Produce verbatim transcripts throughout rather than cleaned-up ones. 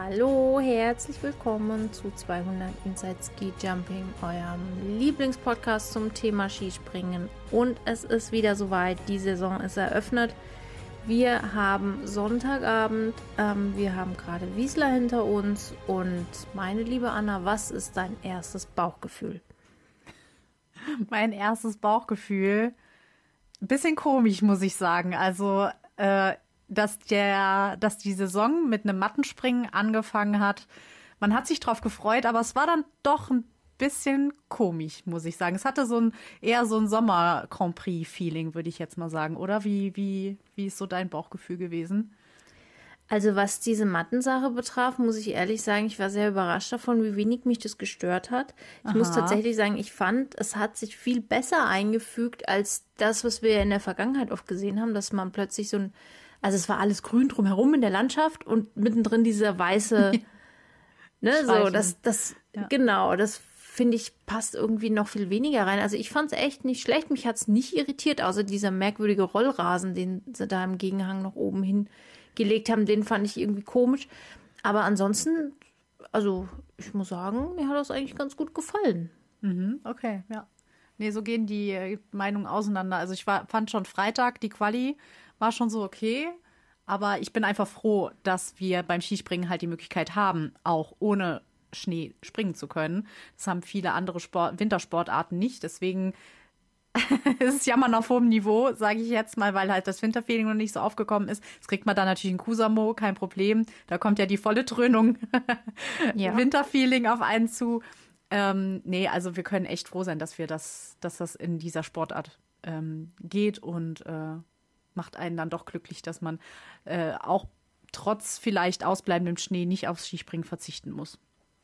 Hallo, herzlich willkommen zu zweihundert Inside Ski Jumping, eurem Lieblingspodcast zum Thema Skispringen. Und es ist wieder soweit, die Saison ist eröffnet. Wir haben Sonntagabend, ähm, wir haben gerade Wiesla hinter uns und meine liebe Anna, was ist dein erstes Bauchgefühl? Mein erstes Bauchgefühl, ein bisschen komisch, muss ich sagen. Also, äh, dass der, dass die Saison mit einem Mattenspringen angefangen hat. Man hat sich drauf gefreut, aber es war dann doch ein bisschen komisch, muss ich sagen. Es hatte so ein eher so ein Sommer-Grand Prix-Feeling, würde ich jetzt mal sagen. Oder wie, wie, wie ist so dein Bauchgefühl gewesen? Also was diese Mattensache betraf, muss ich ehrlich sagen, ich war sehr überrascht davon, wie wenig mich das gestört hat. Ich Aha. muss tatsächlich sagen, ich fand, es hat sich viel besser eingefügt als das, was wir in der Vergangenheit oft gesehen haben, dass man plötzlich so ein, also es war alles grün drumherum in der Landschaft und mittendrin dieser weiße, ne, so, das, das, ja. Genau, das finde ich, passt irgendwie noch viel weniger rein. Also ich fand es echt nicht schlecht, mich hat es nicht irritiert, außer dieser merkwürdige Rollrasen, den sie da im Gegenhang noch oben hin gelegt haben, den fand ich irgendwie komisch. Aber ansonsten, also ich muss sagen, mir hat das eigentlich ganz gut gefallen. Mhm, okay, ja. Nee, so gehen die äh, Meinungen auseinander. Also ich war, fand schon Freitag, die Quali war schon so okay. Aber ich bin einfach froh, dass wir beim Skispringen halt die Möglichkeit haben, auch ohne Schnee springen zu können. Das haben viele andere Sport, Wintersportarten nicht. Deswegen ist es Jammern auf hohem Niveau, sage ich jetzt mal, weil halt das Winterfeeling noch nicht so aufgekommen ist. Das kriegt man dann natürlich in Kusamo, kein Problem. Da kommt ja die volle Dröhnung ja. Winterfeeling auf einen zu. Ähm, nee, also wir können echt froh sein, dass wir das, dass das in dieser Sportart ähm, geht und äh, macht einen dann doch glücklich, dass man äh, auch trotz vielleicht ausbleibendem Schnee nicht aufs Skispringen verzichten muss.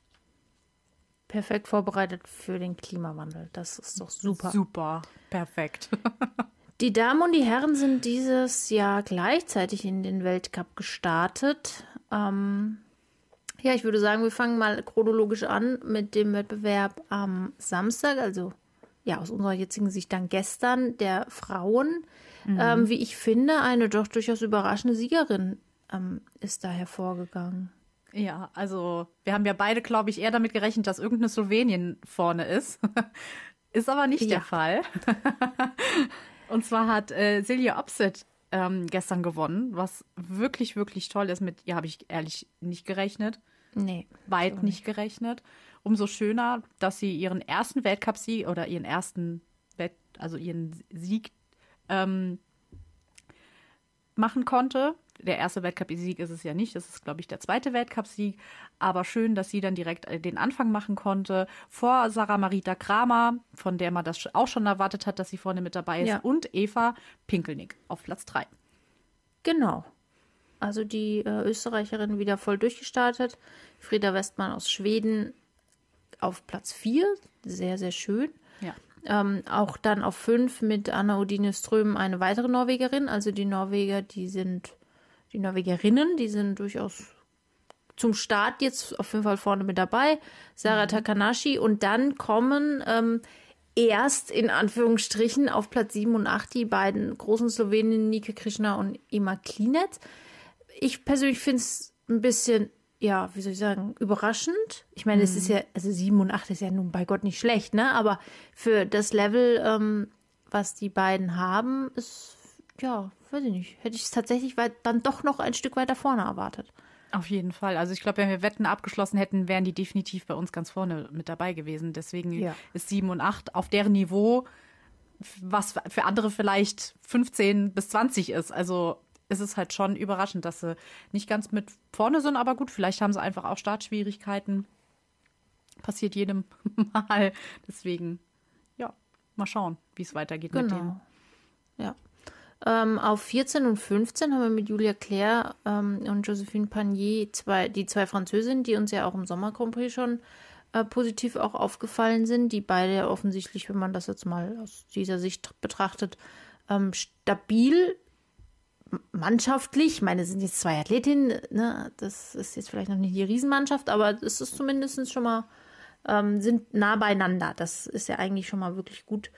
Perfekt vorbereitet für den Klimawandel. Das ist doch super. Super, perfekt. Die Damen und die Herren sind dieses Jahr gleichzeitig in den Weltcup gestartet. Ähm, ja, ich würde sagen, wir fangen mal chronologisch an mit dem Wettbewerb am Samstag, also ja, aus unserer jetzigen Sicht dann gestern, der Frauen. Mhm. Ähm, wie ich finde, eine doch durchaus überraschende Siegerin ähm, ist da hervorgegangen. Ja, also wir haben ja beide, glaube ich, eher damit gerechnet, dass irgendeine Slowenien vorne ist. Ist aber nicht ja. der Fall. Und zwar hat äh, Silja Opseth ähm, gestern gewonnen, was wirklich, wirklich toll ist. Mit ihr habe ich ehrlich nicht gerechnet. Nee. Weit nicht. nicht gerechnet. Umso schöner, dass sie ihren ersten Weltcup-Sieg oder ihren ersten, Welt, also ihren Sieg ähm, machen konnte. Der erste Weltcup-Sieg ist es ja nicht, das ist, glaube ich, der zweite Weltcup-Sieg. Aber schön, dass sie dann direkt den Anfang machen konnte. Vor Sarah Marita Kramer, von der man das auch schon erwartet hat, dass sie vorne mit dabei ist. Ja. Und Eva Pinkelnick auf Platz drei. Genau. Also die äh, Österreicherin wieder voll durchgestartet. Frieda Westmann aus Schweden auf Platz vier. Sehr, sehr schön. Ja. Ähm, auch dann auf fünf mit Anna Odine Ström eine weitere Norwegerin. Also die Norweger, die sind... Die Norwegerinnen, die sind durchaus zum Start jetzt auf jeden Fall vorne mit dabei. Sarah mhm. Takanashi. Und dann kommen ähm, erst in Anführungsstrichen auf Platz sieben und acht die beiden großen Sloweninnen Nike Krishna und Ema Klinec. Ich persönlich finde es ein bisschen, ja, wie soll ich sagen, überraschend. Ich meine, mhm. es ist ja, also sieben und acht ist ja nun bei Gott nicht schlecht, ne? Aber für das Level, ähm, was die beiden haben, ist, ja, weiß ich nicht. Hätte ich es tatsächlich weit, dann doch noch ein Stück weiter vorne erwartet. Auf jeden Fall. Also ich glaube, wenn wir Wetten abgeschlossen hätten, wären die definitiv bei uns ganz vorne mit dabei gewesen. Deswegen ja. ist sieben und acht auf deren Niveau, was für andere vielleicht fünfzehn bis zwanzig ist. Also ist es halt schon überraschend, dass sie nicht ganz mit vorne sind. Aber gut, vielleicht haben sie einfach auch Startschwierigkeiten. Passiert jedem Mal. Deswegen, ja, mal schauen, wie es weitergeht genau. mit denen. Ja. Ähm, auf vierzehn und fünfzehn haben wir mit Julia Claire ähm, und Josephine Panier zwei, die zwei Französinnen, die uns ja auch im Sommer Grand Prix schon äh, positiv auch aufgefallen sind, die beide offensichtlich, wenn man das jetzt mal aus dieser Sicht betrachtet, ähm, stabil, mannschaftlich, ich meine, es sind jetzt zwei Athletinnen, ne? Das ist jetzt vielleicht noch nicht die Riesenmannschaft, aber es ist zumindest schon mal, ähm, sind nah beieinander. Das ist ja eigentlich schon mal wirklich gut.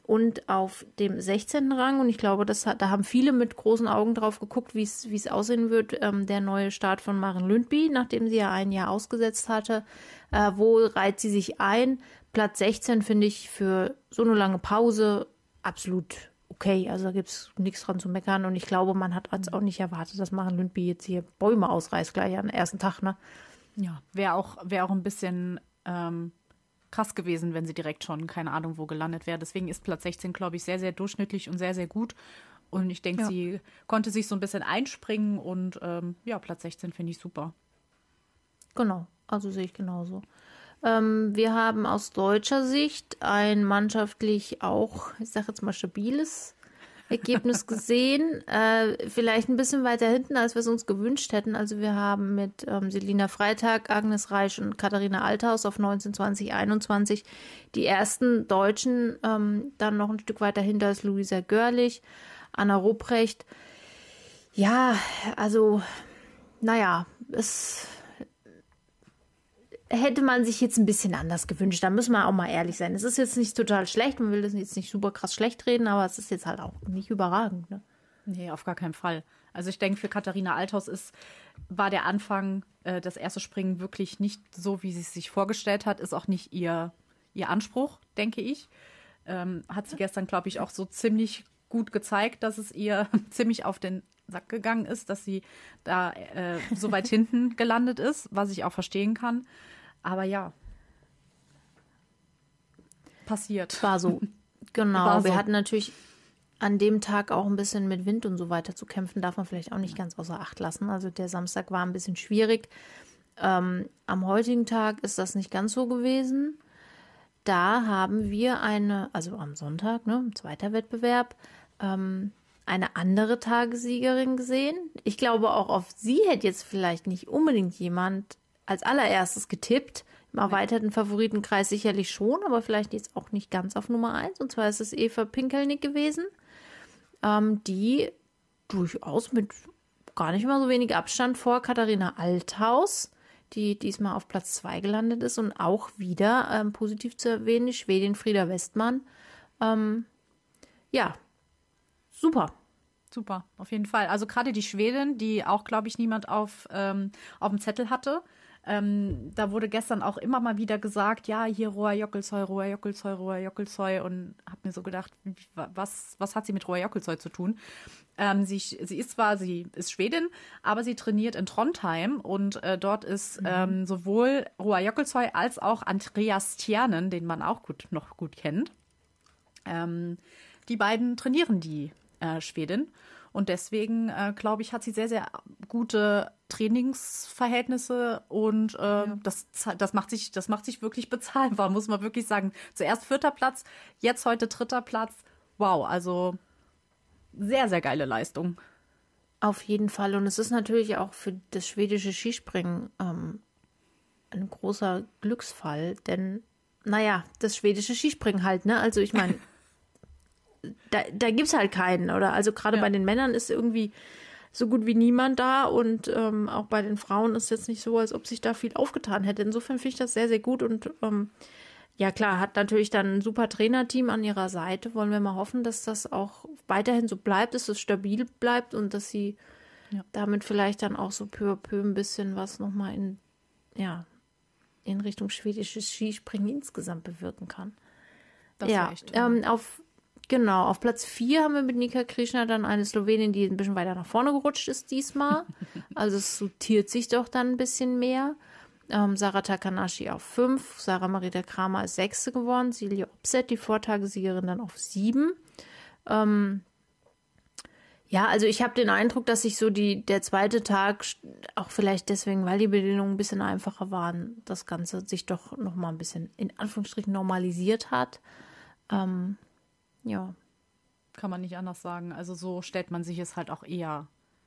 und auf dem sechzehnten Rang, und ich glaube, das hat, da haben viele mit großen Augen drauf geguckt, wie es wie es aussehen wird, ähm, der neue Start von Maren Lündby, nachdem sie ja ein Jahr ausgesetzt hatte. Äh, wo reiht sie sich ein? Platz sechzehn finde ich für so eine lange Pause absolut okay. Also da gibt es nichts dran zu meckern, und ich glaube, man hat jetzt auch nicht erwartet, dass Maren Lündby jetzt hier Bäume ausreißt, gleich am ersten Tag, ne? Ja, wäre auch, wär auch ein bisschen ähm, krass gewesen, wenn sie direkt schon, keine Ahnung, wo gelandet wäre. Deswegen ist Platz sechzehn, glaube ich, sehr, sehr durchschnittlich und sehr, sehr gut. Und ich denke, Ja. sie konnte sich so ein bisschen einspringen und ähm, ja, Platz sechzehn finde ich super. Genau, also sehe ich genauso. Ähm, wir haben aus deutscher Sicht ein mannschaftlich auch, ich sage jetzt mal, stabiles Ergebnis gesehen. Äh, vielleicht ein bisschen weiter hinten, als wir es uns gewünscht hätten. Also wir haben mit ähm, Selina Freitag, Agnes Reisch und Katharina Althaus auf neunzehn, zwanzig, einundzwanzig die ersten Deutschen. Ähm, dann noch ein Stück weiter hinter ist Luisa Görlich, Anna Rupprecht. Ja, also, naja, es hätte man sich jetzt ein bisschen anders gewünscht. Da müssen wir auch mal ehrlich sein. Es ist jetzt nicht total schlecht, man will das jetzt nicht super krass schlecht reden, aber es ist jetzt halt auch nicht überragend. Ne? Nee, auf gar keinen Fall. Also ich denke, für Katharina Althaus ist, war der Anfang, äh, das erste Springen wirklich nicht so, wie sie es sich vorgestellt hat, ist auch nicht ihr, ihr Anspruch, denke ich. Ähm, hat sie gestern, glaube ich, auch so ziemlich gut gezeigt, dass es ihr ziemlich auf den Sack gegangen ist, dass sie da äh, so weit hinten gelandet ist, was ich auch verstehen kann. Aber ja, passiert. War so. Genau. War Wir so. hatten natürlich an dem Tag auch ein bisschen mit Wind und so weiter zu kämpfen, darf man vielleicht auch nicht ganz außer Acht lassen. Also der Samstag war ein bisschen schwierig. Ähm, am heutigen Tag ist das nicht ganz so gewesen. Da haben wir eine, also am Sonntag, ne, zweiter Wettbewerb, ähm, eine andere Tagessiegerin gesehen. Ich glaube, auch auf sie hätte jetzt vielleicht nicht unbedingt jemand als allererstes getippt. Im erweiterten Favoritenkreis sicherlich schon, aber vielleicht jetzt auch nicht ganz auf Nummer eins. Und zwar ist es Eva Pinkelnick gewesen, ähm, die durchaus mit gar nicht mal so wenig Abstand vor Katharina Althaus, die diesmal auf Platz zwei gelandet ist, und auch wieder ähm, positiv zu erwähnen, die Schwedin Frida Westmann. Ähm, ja, super. Super, auf jeden Fall. Also gerade die Schwedin, die auch, glaube ich, niemand auf, ähm, auf dem Zettel hatte. Ähm, da wurde gestern auch immer mal wieder gesagt, ja, hier Roa Jokkelsøy, Roa Jokkelsøy, Roa Jokkelsøy, und habe mir so gedacht, was, was hat sie mit Roa Jokkelsøy zu tun? Ähm, sie, sie ist zwar, sie ist Schwedin, aber sie trainiert in Trondheim, und äh, dort ist mhm. ähm, sowohl Roa Jokkelsøy als auch Andreas Stjernen, den man auch gut, noch gut kennt. Ähm, die beiden trainieren die äh, Schwedin. Und deswegen, äh, glaube ich, hat sie sehr, sehr gute Trainingsverhältnisse, und äh, ja. das, das, macht sich, das macht sich wirklich bezahlbar, muss man wirklich sagen. Zuerst vierter Platz, jetzt heute dritter Platz. Wow, also sehr, sehr geile Leistung. Auf jeden Fall. Und es ist natürlich auch für das schwedische Skispringen ähm, ein großer Glücksfall, denn, naja, das schwedische Skispringen halt, ne? Also ich meine, da, da gibt es halt keinen, oder? Also gerade ja. bei den Männern ist irgendwie so gut wie niemand da, und ähm, auch bei den Frauen ist jetzt nicht so, als ob sich da viel aufgetan hätte. Insofern finde ich das sehr, sehr gut, und ähm, ja klar, hat natürlich dann ein super Trainerteam an ihrer Seite. Wollen wir mal hoffen, dass das auch weiterhin so bleibt, dass es stabil bleibt und dass sie ja. damit vielleicht dann auch so peu à peu ein bisschen was nochmal in, ja, in Richtung schwedisches Skispringen insgesamt bewirken kann. Das ja, echt, ähm, auf Genau, auf Platz vier haben wir mit Nika Krischner dann eine Slowenin, die ein bisschen weiter nach vorne gerutscht ist diesmal. Also es sortiert sich doch dann ein bisschen mehr. Ähm, Sarah Takanashi auf fünf, Sarah Marita Kramer ist sechste geworden, Silja Opset, die Vortagesiegerin, dann auf sieben. Ähm, ja, also ich habe den Eindruck, dass sich so die, der zweite Tag, auch vielleicht deswegen, weil die Bedingungen ein bisschen einfacher waren, das Ganze sich doch nochmal ein bisschen in Anführungsstrichen normalisiert hat. Ähm, Ja. Kann man nicht anders sagen. Also so stellt man sich es halt auch eher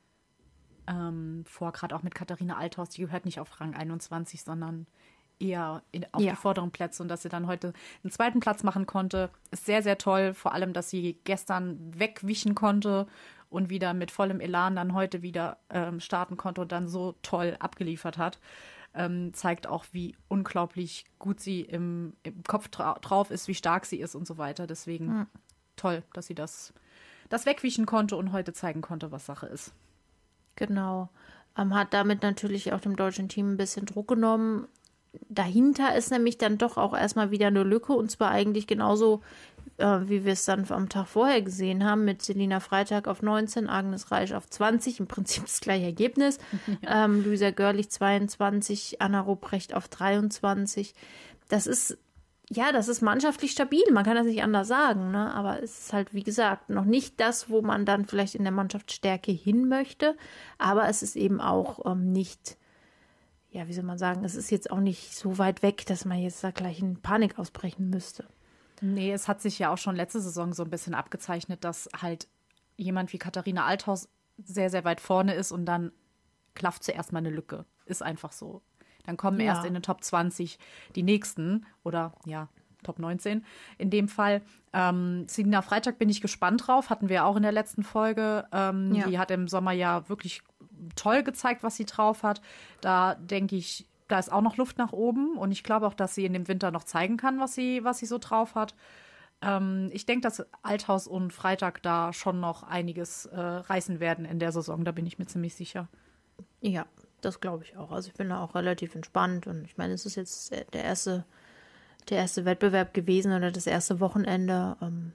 ähm, vor, gerade auch mit Katharina Althaus, die gehört nicht auf Rang einundzwanzig, sondern eher in, auf ja. die vorderen Plätze, und dass sie dann heute einen zweiten Platz machen konnte, ist sehr, sehr toll. Vor allem, dass sie gestern wegwischen konnte und wieder mit vollem Elan dann heute wieder ähm, starten konnte und dann so toll abgeliefert hat. Ähm, zeigt auch, wie unglaublich gut sie im, im Kopf dra- drauf ist, wie stark sie ist und so weiter. Deswegen mhm. toll, dass sie das, das wegwischen konnte und heute zeigen konnte, was Sache ist. Genau. Ähm, hat damit natürlich auch dem deutschen Team ein bisschen Druck genommen. Dahinter ist nämlich dann doch auch erstmal wieder eine Lücke und zwar eigentlich genauso, äh, wie wir es dann am Tag vorher gesehen haben, mit Selina Freitag auf neunzehn, Agnes Reisch auf zwanzig, im Prinzip das gleiche Ergebnis. Ja. Ähm, Luisa Görlich zweiundzwanzig, Anna Rupprecht auf dreiundzwanzig. Das ist, ja, das ist mannschaftlich stabil, man kann das nicht anders sagen, ne? Aber es ist halt, wie gesagt, noch nicht das, wo man dann vielleicht in der Mannschaftsstärke hin möchte, aber es ist eben auch ähm, nicht, ja, wie soll man sagen, es ist jetzt auch nicht so weit weg, dass man jetzt da gleich in Panik ausbrechen müsste. Nee, es hat sich ja auch schon letzte Saison so ein bisschen abgezeichnet, dass halt jemand wie Katharina Althaus sehr, sehr weit vorne ist und dann klafft zuerst mal eine Lücke. Ist einfach so. Dann kommen ja. erst in den Top zwanzig die nächsten oder ja, Top neunzehn in dem Fall. Ähm, Selina Freitag bin ich gespannt drauf, hatten wir auch in der letzten Folge. Ähm, ja. Die hat im Sommer ja wirklich toll gezeigt, was sie drauf hat. Da denke ich, da ist auch noch Luft nach oben und ich glaube auch, dass sie in dem Winter noch zeigen kann, was sie, was sie so drauf hat. Ähm, ich denke, dass Althaus und Freitag da schon noch einiges äh, reißen werden in der Saison, da bin ich mir ziemlich sicher. Ja, das glaube ich auch. Also ich bin da auch relativ entspannt und ich meine, es ist jetzt der erste, der erste Wettbewerb gewesen oder das erste Wochenende. Ähm,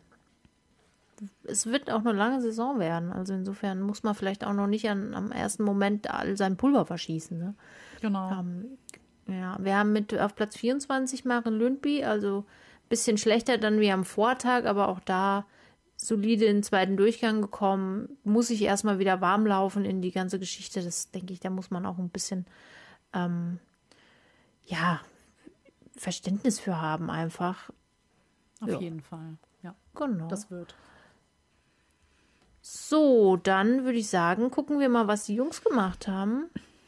es wird auch eine lange Saison werden. Also insofern muss man vielleicht auch noch nicht an, am ersten Moment all sein Pulver verschießen. Ne? Genau. Ähm, ja, wir haben mit auf Platz vierundzwanzig Maren Lündby, also ein bisschen schlechter dann wie am Vortag, aber auch da solide in den zweiten Durchgang gekommen. Muss ich erstmal wieder warm laufen in die ganze Geschichte. Das denke ich, da muss man auch ein bisschen ähm, ja, Verständnis für haben einfach. Auf ja. jeden Fall, ja. Genau. Das wird. So, dann würde ich sagen, gucken wir mal, was die Jungs gemacht haben.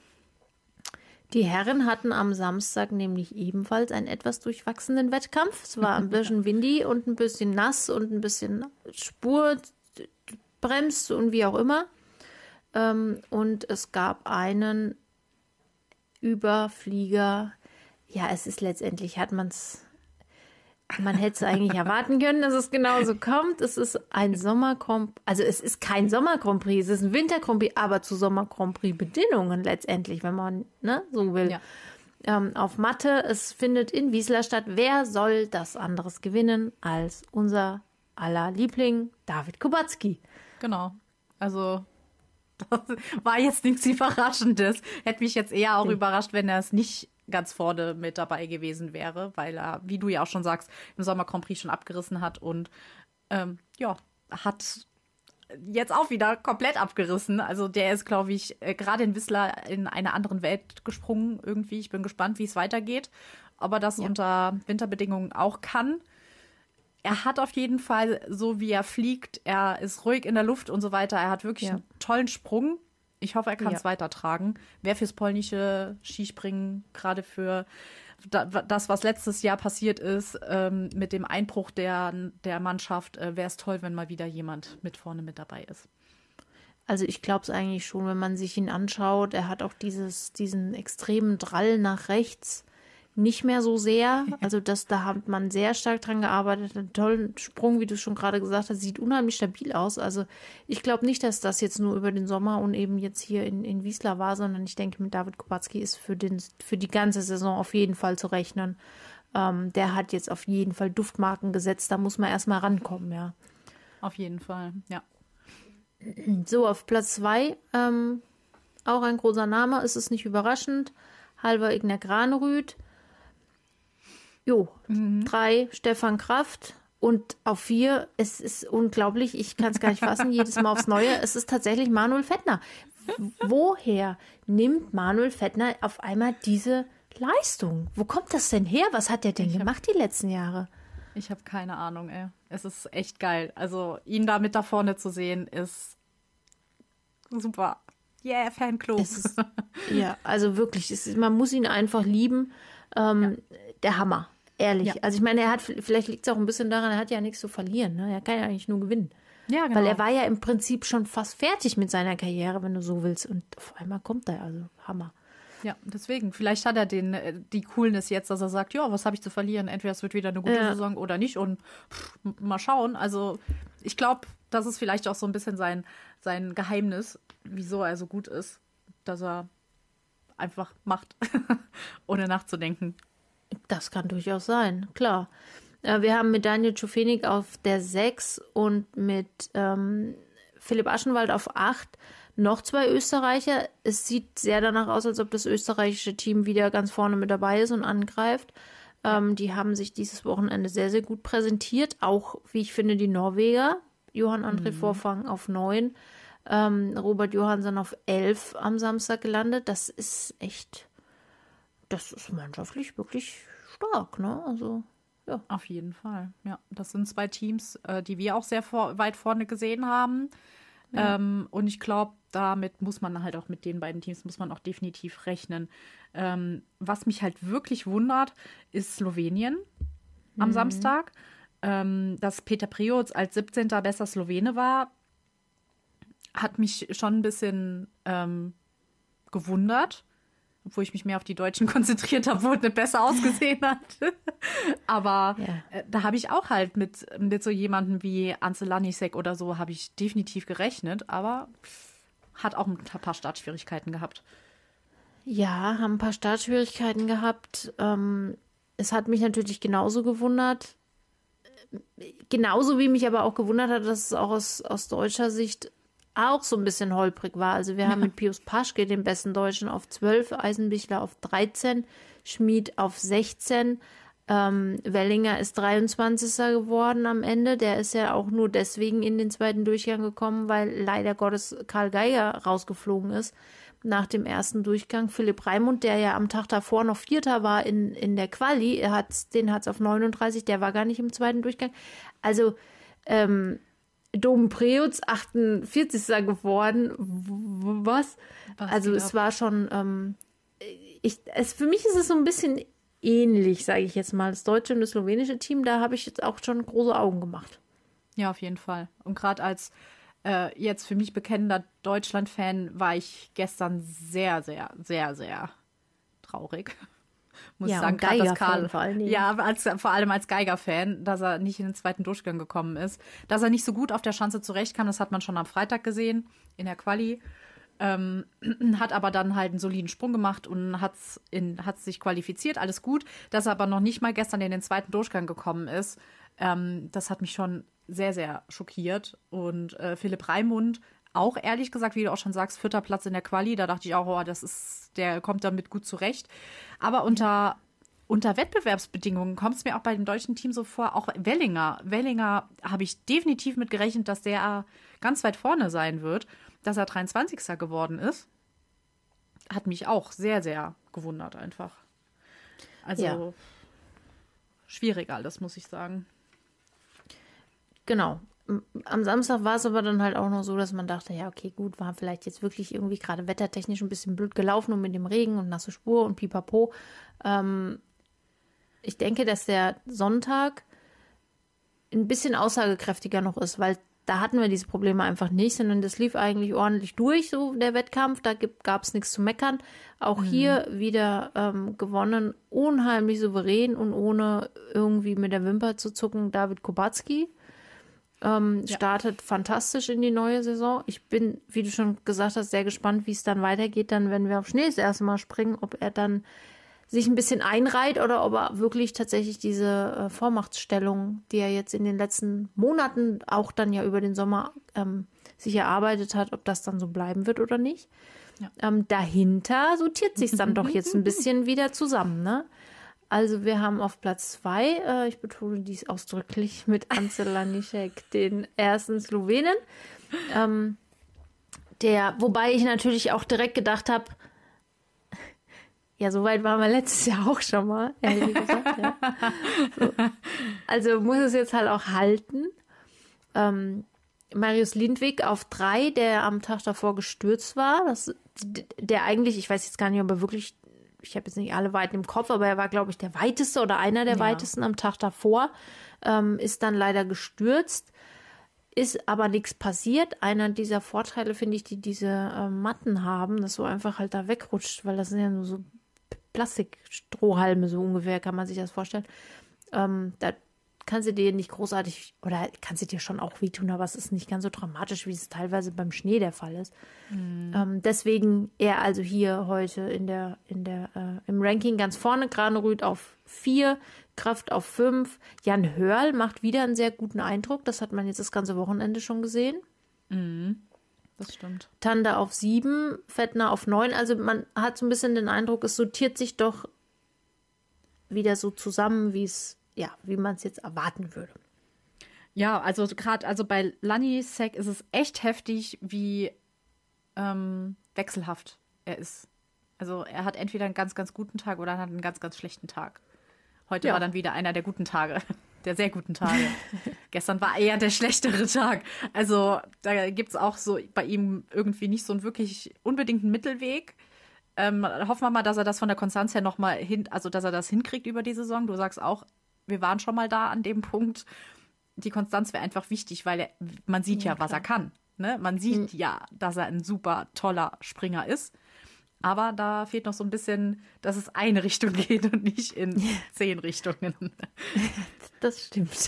Die Herren hatten am Samstag nämlich ebenfalls einen etwas durchwachsenen Wettkampf. Es war ein bisschen windy und ein bisschen nass und ein bisschen Spur, bremst und wie auch immer. Und es gab einen Überflieger. Ja, es ist letztendlich, hat man es, man hätte es eigentlich erwarten können, dass es genauso kommt. Es ist ein Sommer-Grand Prix, also es ist kein Sommer-Grand Prix, es ist ein Winter-Grand Prix, aber zu Sommer-Grand Prix-Bedingungen letztendlich, wenn man ne, so will. Ja. Ähm, auf Matte, es findet in Wiesla statt. Wer soll das anderes gewinnen als unser aller Liebling David Kubacki? Genau, also das war jetzt nichts Überraschendes. Hätte mich jetzt eher auch ja. überrascht, wenn er es nicht ganz vorne mit dabei gewesen wäre, weil er, wie du ja auch schon sagst, im Sommer Grand Prix schon abgerissen hat und ähm, ja, hat jetzt auch wieder komplett abgerissen. Also der ist, glaube ich, äh, gerade in Whistler in eine andere Welt gesprungen irgendwie. Ich bin gespannt, wie es weitergeht, ob er das ja. unter Winterbedingungen auch kann. Er hat auf jeden Fall, so wie er fliegt, er ist ruhig in der Luft und so weiter. Er hat wirklich ja. einen tollen Sprung. Ich hoffe, er kann es ja. weitertragen. Wäre fürs polnische Skispringen, gerade für das, was letztes Jahr passiert ist, ähm, mit dem Einbruch der, der Mannschaft, äh, wäre es toll, wenn mal wieder jemand mit vorne mit dabei ist. Also ich glaube es eigentlich schon, wenn man sich ihn anschaut. Er hat auch dieses, diesen extremen Drall nach rechts nicht mehr so sehr. Also das, da hat man sehr stark dran gearbeitet. Einen tollen Sprung, wie du schon gerade gesagt hast, sieht unheimlich stabil aus. Also ich glaube nicht, dass das jetzt nur über den Sommer und eben jetzt hier in, in Wiesla war, sondern ich denke, mit David Kubacki ist für, den, für die ganze Saison auf jeden Fall zu rechnen. Ähm, der hat jetzt auf jeden Fall Duftmarken gesetzt. Da muss man erstmal rankommen, ja. Auf jeden Fall, ja. So, auf Platz zwei, ähm, auch ein großer Name, ist es nicht überraschend. Halvor Egner Granerüth. Jo, mhm. drei, Stefan Kraft und auf vier, es ist unglaublich, ich kann es gar nicht fassen, jedes Mal aufs Neue, es ist tatsächlich Manuel Fettner. Woher nimmt Manuel Fettner auf einmal diese Leistung? Wo kommt das denn her? Was hat der denn ich gemacht hab, die letzten Jahre? Ich habe keine Ahnung, ey. Es ist echt geil. Also ihn da mit da vorne zu sehen, ist super. Yeah, Fanclub. Ist, ja, also wirklich, es ist, man muss ihn einfach lieben. Ähm, ja. Der Hammer. Ehrlich. Ja. Also ich meine, er hat, vielleicht liegt es auch ein bisschen daran, er hat ja nichts zu verlieren. Ne? Er kann ja eigentlich nur gewinnen. Ja, genau. Weil er war ja im Prinzip schon fast fertig mit seiner Karriere, wenn du so willst. Und auf einmal kommt er, also Hammer. Ja, deswegen. Vielleicht hat er den, äh, die Coolness jetzt, dass er sagt, ja, was habe ich zu verlieren? Entweder es wird wieder eine gute Ja. Saison oder nicht. Und pff, m- mal schauen. Also ich glaube, das ist vielleicht auch so ein bisschen sein, sein Geheimnis, wieso er so gut ist, dass er einfach macht, ohne nachzudenken. Das kann durchaus sein, klar. Äh, Wir haben mit Daniel Czufenik auf der sechs und mit ähm, Philipp Aschenwald auf acht noch zwei Österreicher. Es sieht sehr danach aus, als ob das österreichische Team wieder ganz vorne mit dabei ist und angreift. Ähm, die haben sich dieses Wochenende sehr, sehr gut präsentiert. Auch, wie ich finde, die Norweger. Johann André Mhm. Vorfang auf neun. Ähm, Robert Johansson auf elf am Samstag gelandet. Das ist echt, das ist mannschaftlich wirklich stark, ne? Also, ja. Auf jeden Fall. Ja, das sind zwei Teams, äh, die wir auch sehr vor, weit vorne gesehen haben. Ähm, und ich glaube, damit muss man halt auch mit den beiden Teams, muss man auch definitiv rechnen. Ähm, was mich halt wirklich wundert, ist Slowenien am Samstag. Ähm, dass Peter Prioc als siebzehnter bester Slowene war, hat mich schon ein bisschen ähm, gewundert. Obwohl ich mich mehr auf die Deutschen konzentriert habe, wo es nicht besser ausgesehen hat. Aber Ja. äh, da habe ich auch halt mit, mit so jemandem wie Ance Lanisek oder so, habe ich definitiv gerechnet, aber hat auch ein paar Startschwierigkeiten gehabt. Ja, haben ein paar Startschwierigkeiten gehabt. Ähm, es hat mich natürlich genauso gewundert. Genauso wie mich aber auch gewundert hat, dass es auch aus, aus deutscher Sicht auch so ein bisschen holprig war. Also wir haben mit Pius Paschke den besten Deutschen auf zwölf, Eisenbichler auf dreizehn, Schmid auf sechzehn. Ähm, Wellinger ist dreiundzwanzigster geworden am Ende. Der ist ja auch nur deswegen in den zweiten Durchgang gekommen, weil leider Gottes Karl Geiger rausgeflogen ist nach dem ersten Durchgang. Philipp Raimund, der ja am Tag davor noch Vierter war in, in der Quali, er hat's, den hat es auf neununddreißig, der war gar nicht im zweiten Durchgang. Also, ähm, Dom Preutz achtundvierzigster geworden. W- Was? Was also geht es ab? war schon, ähm, ich, es, für mich ist es so ein bisschen ähnlich, sage ich jetzt mal. Das deutsche und das slowenische Team, da habe ich jetzt auch schon große Augen gemacht. Ja, auf jeden Fall. Und gerade als äh, jetzt für mich bekennender Deutschland-Fan war ich gestern sehr, sehr, sehr, sehr traurig. Muss Ja, ich sagen, und gerade dass Geiger-Fan Karl, vor allen Dingen. ja, als, vor allem als Geiger-Fan, dass er nicht in den zweiten Durchgang gekommen ist. Dass er nicht so gut auf der Schanze zurechtkam, das hat man schon am Freitag gesehen in der Quali. Ähm, hat aber dann halt einen soliden Sprung gemacht und hat sich qualifiziert, alles gut. Dass er aber noch nicht mal gestern in den zweiten Durchgang gekommen ist, ähm, das hat mich schon sehr, sehr schockiert. Und äh, Philipp Raimund, auch ehrlich gesagt, wie du auch schon sagst, vierter Platz in der Quali, da dachte ich auch, oh, das ist, der kommt damit gut zurecht. Aber unter, unter Wettbewerbsbedingungen kommt es mir auch bei dem deutschen Team so vor, auch Wellinger. Wellinger habe ich definitiv mit gerechnet, dass der ganz weit vorne sein wird. Dass er dreiundzwanzigster geworden ist, hat mich auch sehr, sehr gewundert einfach. Also Ja. schwierig alles, muss ich sagen. Genau. Am Samstag war es aber dann halt auch noch so, dass man dachte, ja, okay, gut, war vielleicht jetzt wirklich irgendwie gerade wettertechnisch ein bisschen blöd gelaufen und mit dem Regen und nasse Spur und pipapo. Ähm, ich denke, dass der Sonntag ein bisschen aussagekräftiger noch ist, weil da hatten wir diese Probleme einfach nicht, sondern das lief eigentlich ordentlich durch, so der Wettkampf. Da gab es nichts zu meckern. Auch mhm. hier wieder ähm, gewonnen, unheimlich souverän und ohne irgendwie mit der Wimper zu zucken, David Kubacki. Ähm, ja. Startet fantastisch in die neue Saison. Ich bin, wie du schon gesagt hast, sehr gespannt, wie es dann weitergeht, dann, wenn wir auf Schnee das erste Mal springen, ob er dann sich ein bisschen einreiht oder ob er wirklich tatsächlich diese äh, Vormachtstellung, die er jetzt in den letzten Monaten auch dann ja über den Sommer ähm, sich erarbeitet hat, ob das dann so bleiben wird oder nicht. Ja. Ähm, dahinter sortiert sich dann doch jetzt ein bisschen wieder zusammen, ne? Also wir haben auf Platz zwei, äh, ich betone dies ausdrücklich, mit Ance Lanisek, den ersten Slowenen. Ähm, der, wobei ich natürlich auch direkt gedacht habe, ja, so weit waren wir letztes Jahr auch schon mal, ehrlich gesagt. Ja. So. Also muss es jetzt halt auch halten. Ähm, Marius Lindwig auf drei, der am Tag davor gestürzt war. Das, der eigentlich, ich weiß jetzt gar nicht, ob er wirklich, ich habe jetzt nicht alle Weiten im Kopf, aber er war, glaube ich, der weiteste oder einer der ja. weitesten am Tag davor, ähm, ist dann leider gestürzt. ist aber nichts passiert. Einer dieser Vorteile finde ich, die diese äh, Matten haben, dass so einfach halt da wegrutscht, weil das sind ja nur so Plastikstrohhalme so ungefähr, kann man sich das vorstellen. Ähm, da kannst du dir nicht großartig, oder kannst du dir schon auch wehtun, aber es ist nicht ganz so dramatisch, wie es teilweise beim Schnee der Fall ist. Mhm. Ähm, deswegen er also hier heute in der, in der, äh, im Ranking ganz vorne, Granerüth auf vier, Kraft auf fünf. Jan Hörl macht wieder einen sehr guten Eindruck, das hat man jetzt das ganze Wochenende schon gesehen. Mhm. Das stimmt. Tanda auf sieben, Fettner auf neun, also man hat so ein bisschen den Eindruck, es sortiert sich doch wieder so zusammen, wie es ja, wie man es jetzt erwarten würde. Ja, also gerade also bei Lanišek ist es echt heftig, wie ähm, wechselhaft er ist. Also er hat entweder einen ganz, ganz guten Tag oder er hat einen ganz, ganz schlechten Tag. Heute ja. war dann wieder einer der guten Tage, der sehr guten Tage. Gestern war eher der schlechtere Tag. Also da gibt es auch so bei ihm irgendwie nicht so einen wirklich unbedingten Mittelweg. Ähm, hoffen wir mal, dass er das von der Konstanz her nochmal hin, also dass er das hinkriegt über die Saison. Du sagst auch, wir waren schon mal da an dem Punkt. Die Konstanz wäre einfach wichtig, weil er, man sieht ja, ja was er kann. Ne? Man sieht mhm. ja, dass er ein super toller Springer ist. Aber da fehlt noch so ein bisschen, dass es eine Richtung geht und nicht in ja. zehn Richtungen. Das stimmt.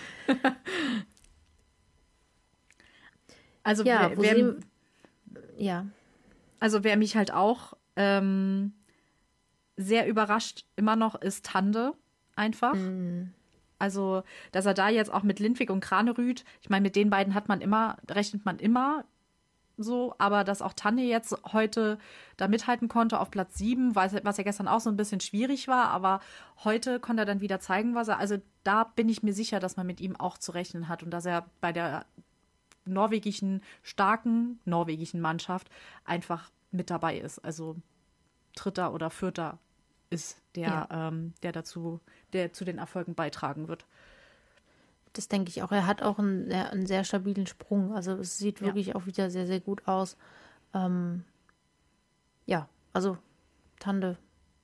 Also ja, wer, wer, sie, ja. also wer mich halt auch ähm, sehr überrascht immer noch ist Tande. Einfach. Mm. Also, dass er da jetzt auch mit Lindvik und Granerüth, ich meine, mit den beiden hat man immer, rechnet man immer so, aber dass auch Tande jetzt heute da mithalten konnte auf Platz sieben, was, was ja gestern auch so ein bisschen schwierig war, aber heute konnte er dann wieder zeigen, was er, also da bin ich mir sicher, dass man mit ihm auch zu rechnen hat und dass er bei der norwegischen, starken norwegischen Mannschaft einfach mit dabei ist. Also Dritter oder Vierter ist, der, ja. ähm, der dazu, der zu den Erfolgen beitragen wird. Das denke ich auch. Er hat auch einen, einen sehr stabilen Sprung. Also es sieht wirklich ja. auch wieder sehr, sehr gut aus. Ähm, ja, also Tande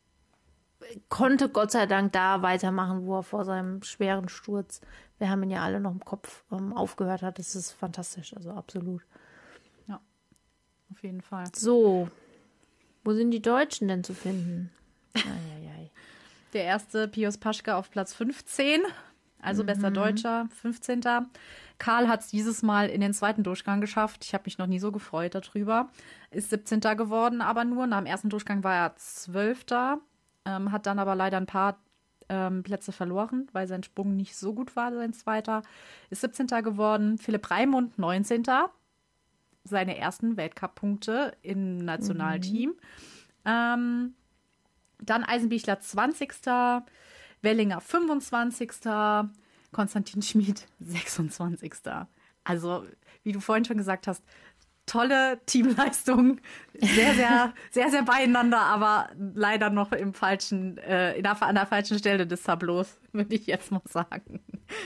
konnte Gott sei Dank da weitermachen, wo er vor seinem schweren Sturz, wir haben ihn ja alle noch im Kopf, ähm, aufgehört hat. Das ist fantastisch, also absolut. Ja, auf jeden Fall. So, wo sind die Deutschen denn zu finden? Eieiei. Der erste, Pius Paschke auf Platz fünfzehn, also mhm. bester Deutscher, fünfzehnter Karl hat es dieses Mal in den zweiten Durchgang geschafft. Ich habe mich noch nie so gefreut darüber. Ist siebzehnter geworden, aber nur. Nach dem ersten Durchgang war er zwölfter Ähm, hat dann aber leider ein paar ähm, Plätze verloren, weil sein Sprung nicht so gut war, sein zweiter. Ist siebzehnter geworden. Philipp Raimund, neunzehnter Seine ersten Weltcup-Punkte im Nationalteam. Mhm. Ähm, Dann Eisenbichler zwanzigster Wellinger fünfundzwanzigster Konstantin Schmid sechsundzwanzigster Also, wie du vorhin schon gesagt hast, tolle Teamleistung. Sehr, sehr, sehr, sehr beieinander, aber leider noch im falschen, äh, in der, an der falschen Stelle des Tableaus, würde ich jetzt mal sagen.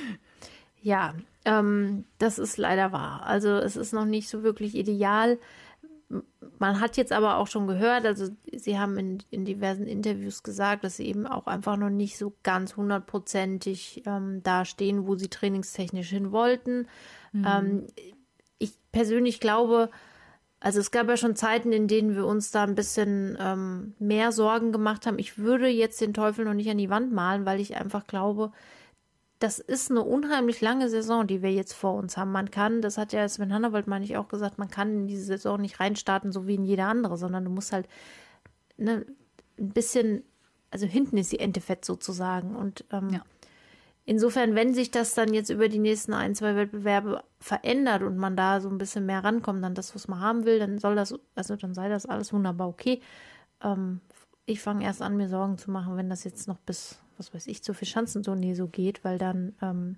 Ja, ähm, das ist leider wahr. Also, es ist noch nicht so wirklich ideal. Man hat jetzt aber auch schon gehört, also sie haben in, in diversen Interviews gesagt, dass sie eben auch einfach noch nicht so ganz hundertprozentig ähm, da stehen, wo sie trainingstechnisch hin wollten. Mhm. Ähm, ich persönlich glaube, also es gab ja schon Zeiten, in denen wir uns da ein bisschen ähm, mehr Sorgen gemacht haben. Ich würde jetzt den Teufel noch nicht an die Wand malen, weil ich einfach glaube, das ist eine unheimlich lange Saison, die wir jetzt vor uns haben. Man kann, das hat ja Sven Hannawald, meine ich, auch gesagt, man kann in diese Saison nicht reinstarten, so wie in jede andere, sondern du musst halt ne, ein bisschen, also hinten ist die Ente fett sozusagen. Und ähm, ja. insofern, wenn sich das dann jetzt über die nächsten ein, zwei Wettbewerbe verändert und man da so ein bisschen mehr rankommt an das, was man haben will, dann soll das, also dann sei das alles wunderbar okay. Ähm, ich fange erst an, mir Sorgen zu machen, wenn das jetzt noch bis, was weiß ich, zur Vierschanzentournee so geht, weil dann, ähm,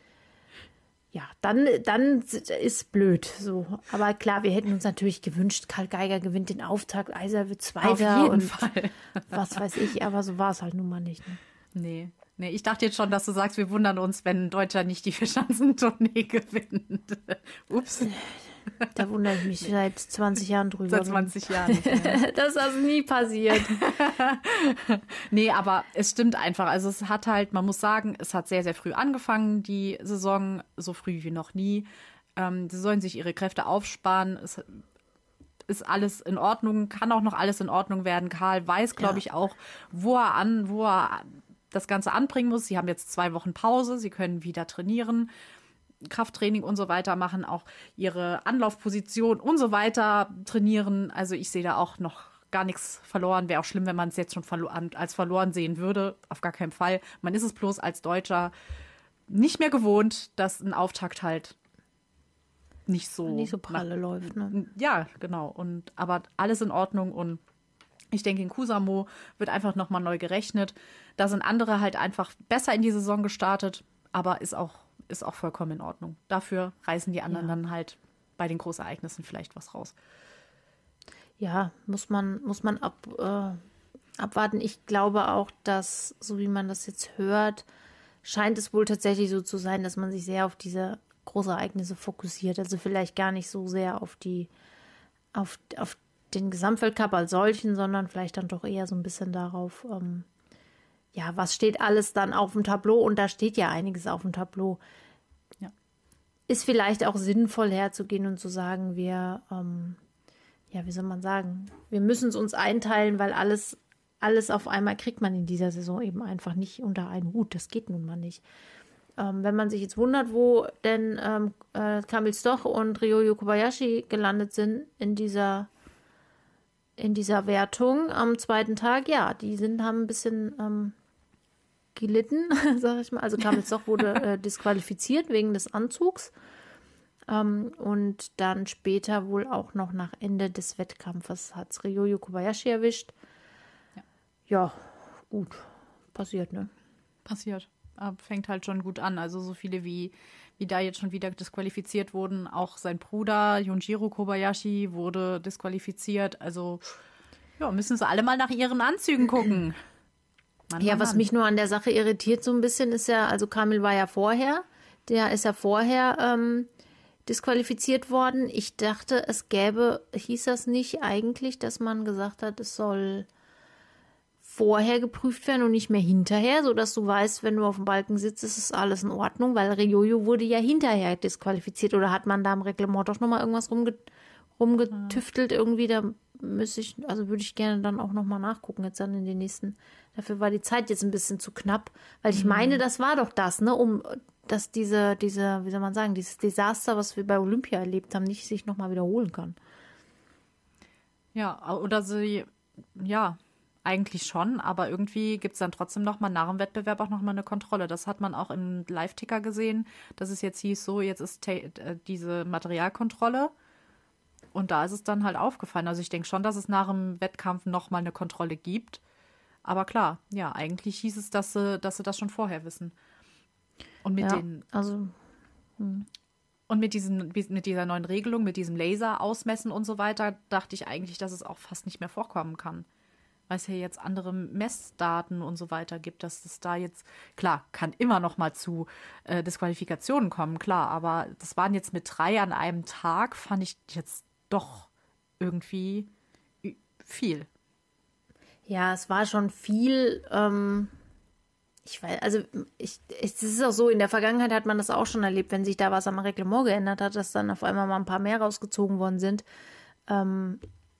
ja, dann, dann ist blöd so. Aber klar, wir hätten uns natürlich gewünscht, Karl Geiger gewinnt den Auftakt, Eiser wird Zweiter. Auf jeden und Fall. Was weiß ich, aber so war es halt nun mal nicht. Ne? Nee. Nee, ich dachte jetzt schon, dass du sagst, wir wundern uns, wenn ein Deutscher nicht die Vierschanzentournee gewinnt. Ups. Da wundere ich mich nee. seit zwanzig Jahren drüber. Seit zwanzig Jahren. Das ist also nie passiert. Nee, aber es stimmt einfach. Also es hat halt, man muss sagen, es hat sehr, sehr früh angefangen, die Saison, so früh wie noch nie. Ähm, sie sollen sich ihre Kräfte aufsparen. Es ist alles in Ordnung, kann auch noch alles in Ordnung werden. Karl weiß, glaube Ja. ich, auch, wo er an, wo er das Ganze anbringen muss. Sie haben jetzt zwei Wochen Pause, sie können wieder trainieren, Krafttraining und so weiter machen, auch ihre Anlaufposition und so weiter trainieren. Also ich sehe da auch noch gar nichts verloren. Wäre auch schlimm, wenn man es jetzt schon verlo- als verloren sehen würde. Auf gar keinen Fall. Man ist es bloß als Deutscher nicht mehr gewohnt, dass ein Auftakt halt nicht so Nicht so pralle nach, läuft, ne? Ja, genau. Und aber alles in Ordnung und ich denke, in Kusamo wird einfach nochmal neu gerechnet. Da sind andere halt einfach besser in die Saison gestartet, aber ist auch, ist auch vollkommen in Ordnung. Dafür reißen die anderen Ja. dann halt bei den Großereignissen vielleicht was raus. Ja, muss man, muss man ab, äh, abwarten. Ich glaube auch, dass, so wie man das jetzt hört, scheint es wohl tatsächlich so zu sein, dass man sich sehr auf diese Großereignisse fokussiert. Also vielleicht gar nicht so sehr auf die, auf, auf den Gesamtweltcup als solchen, sondern vielleicht dann doch eher so ein bisschen darauf, ähm, ja, was steht alles dann auf dem Tableau? Und da steht ja einiges auf dem Tableau. Ja. Ist vielleicht auch sinnvoll herzugehen und zu sagen, wir, ähm, ja, wie soll man sagen, wir müssen es uns einteilen, weil alles, alles auf einmal kriegt man in dieser Saison eben einfach nicht unter einen Hut. Das geht nun mal nicht. Ähm, wenn man sich jetzt wundert, wo denn ähm, äh, Kamil Stoch und Ryoyo Kobayashi gelandet sind in dieser, in dieser Wertung am zweiten Tag, ja, die sind, haben ein bisschen ähm, gelitten, sag ich mal. Also Kamil Stoch wurde äh, disqualifiziert wegen des Anzugs. Um, und dann später wohl auch noch nach Ende des Wettkampfes hat es Ryoyo Kobayashi erwischt. Ja. Ja, gut. Passiert, ne? Passiert. Aber fängt halt schon gut an. Also so viele wie, wie da jetzt schon wieder disqualifiziert wurden. Auch sein Bruder Junjiro Kobayashi wurde disqualifiziert. Also ja, müssen sie alle mal nach ihren Anzügen gucken. Mann, Ja, Mann, was Mann. mich nur an der Sache irritiert so ein bisschen ist ja, also Kamil war ja vorher, der ist ja vorher ähm, disqualifiziert worden. Ich dachte, es gäbe, hieß das nicht eigentlich, dass man gesagt hat, es soll vorher geprüft werden und nicht mehr hinterher, sodass du weißt, wenn du auf dem Balken sitzt, ist es alles in Ordnung, weil Ryoyo wurde ja hinterher disqualifiziert oder hat man da im Reglement doch nochmal irgendwas rumge rumgetüftelt irgendwie, da müsste ich, also würde ich gerne dann auch nochmal nachgucken, jetzt dann in den nächsten, dafür war die Zeit jetzt ein bisschen zu knapp, weil ich meine, das war doch das, ne, um, dass diese, diese, wie soll man sagen, dieses Desaster, was wir bei Olympia erlebt haben, nicht sich nochmal wiederholen kann. Ja, oder sie, ja, eigentlich schon, aber irgendwie gibt es dann trotzdem noch mal nach dem Wettbewerb auch noch mal eine Kontrolle. Das hat man auch im Live-Ticker gesehen, dass es jetzt hieß, so, jetzt ist ta- äh, diese Materialkontrolle. Und da ist es dann halt aufgefallen. Also ich denke schon, dass es nach dem Wettkampf noch mal eine Kontrolle gibt. Aber klar, ja, eigentlich hieß es, dass sie, dass sie das schon vorher wissen. Und mit Ja, den also, und mit diesen, mit dieser neuen Regelung, mit diesem Laser ausmessen und so weiter, dachte ich eigentlich, dass es auch fast nicht mehr vorkommen kann. Weil es ja jetzt andere Messdaten und so weiter gibt, dass es da jetzt, klar, kann immer noch mal zu äh, Disqualifikationen kommen, klar, aber das waren jetzt mit drei an einem Tag, fand ich jetzt doch irgendwie ü- viel. ja, es war schon viel, ähm, ich weiß, also ich, es ist auch so, in der Vergangenheit hat man das auch schon erlebt, wenn sich da was am Reglement geändert hat, dass dann auf einmal mal ein paar mehr rausgezogen worden sind, ähm,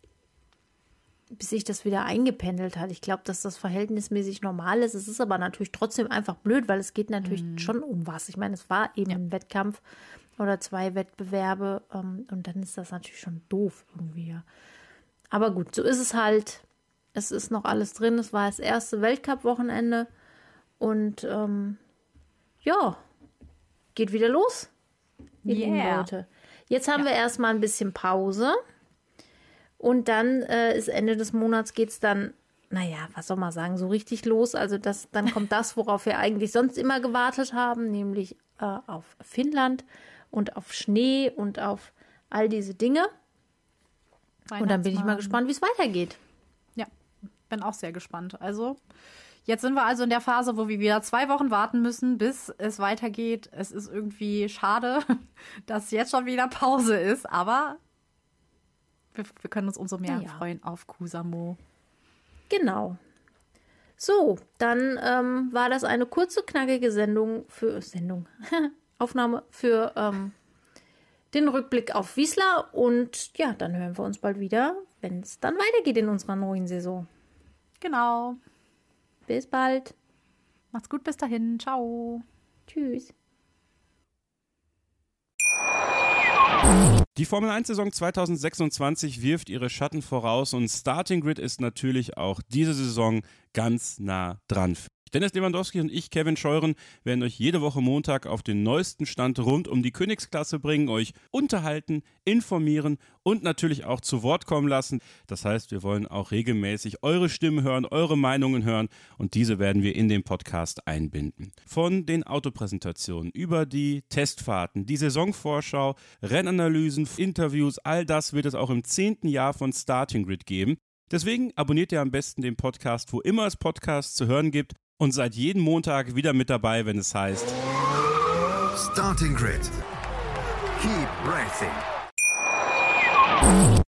bis sich das wieder eingependelt hat. Ich glaube, dass das verhältnismäßig normal ist. Es ist aber natürlich trotzdem einfach blöd, weil es geht natürlich schon um was. Ich meine, es war eben Ja. ein Wettkampf oder zwei Wettbewerbe ähm, und dann ist das natürlich schon doof irgendwie. Ja. Aber gut, so ist es halt. Es ist noch alles drin. Es war das erste Weltcup-Wochenende und ähm, ja, geht wieder los, ihr lieben Yeah. Leute. Jetzt haben wir erstmal ein bisschen Pause. Und dann äh, ist Ende des Monats geht es dann, naja, was soll man sagen, so richtig los. Also das, dann kommt das, worauf wir eigentlich sonst immer gewartet haben, nämlich äh, auf Finnland und auf Schnee und auf all diese Dinge. Und dann bin ich mal Weihnachtsmann. gespannt, wie es weitergeht. Ja, bin auch sehr gespannt. Also, jetzt sind wir also in der Phase, wo wir wieder zwei Wochen warten müssen, bis es weitergeht. Es ist irgendwie schade, dass jetzt schon wieder Pause ist, aber wir, wir können uns umso mehr Ja, ja. freuen auf Kusamo. Genau. So, dann ähm, war das eine kurze, knackige Sendung für Sendung, Aufnahme für ähm, den Rückblick auf Wiesla und ja, dann hören wir uns bald wieder, wenn es dann weitergeht in unserer neuen Saison. Genau. Bis bald. Macht's gut, bis dahin. Ciao. Tschüss. Die Formel eins Saison zwanzig sechsundzwanzig wirft ihre Schatten voraus und Starting Grid ist natürlich auch diese Saison ganz nah dran. Dennis Lewandowski und ich, Kevin Scheuren, werden euch jede Woche Montag auf den neuesten Stand rund um die Königsklasse bringen, euch unterhalten, informieren und natürlich auch zu Wort kommen lassen. Das heißt, wir wollen auch regelmäßig eure Stimmen hören, eure Meinungen hören und diese werden wir in den Podcast einbinden. Von den Autopräsentationen über die Testfahrten, die Saisonvorschau, Rennanalysen, Interviews, all das wird es auch im zehnten Jahr von Starting Grid geben. Deswegen abonniert ihr am besten den Podcast, wo immer es Podcasts zu hören gibt. Und seid jeden Montag wieder mit dabei, wenn es heißt Starting Grid. Keep racing.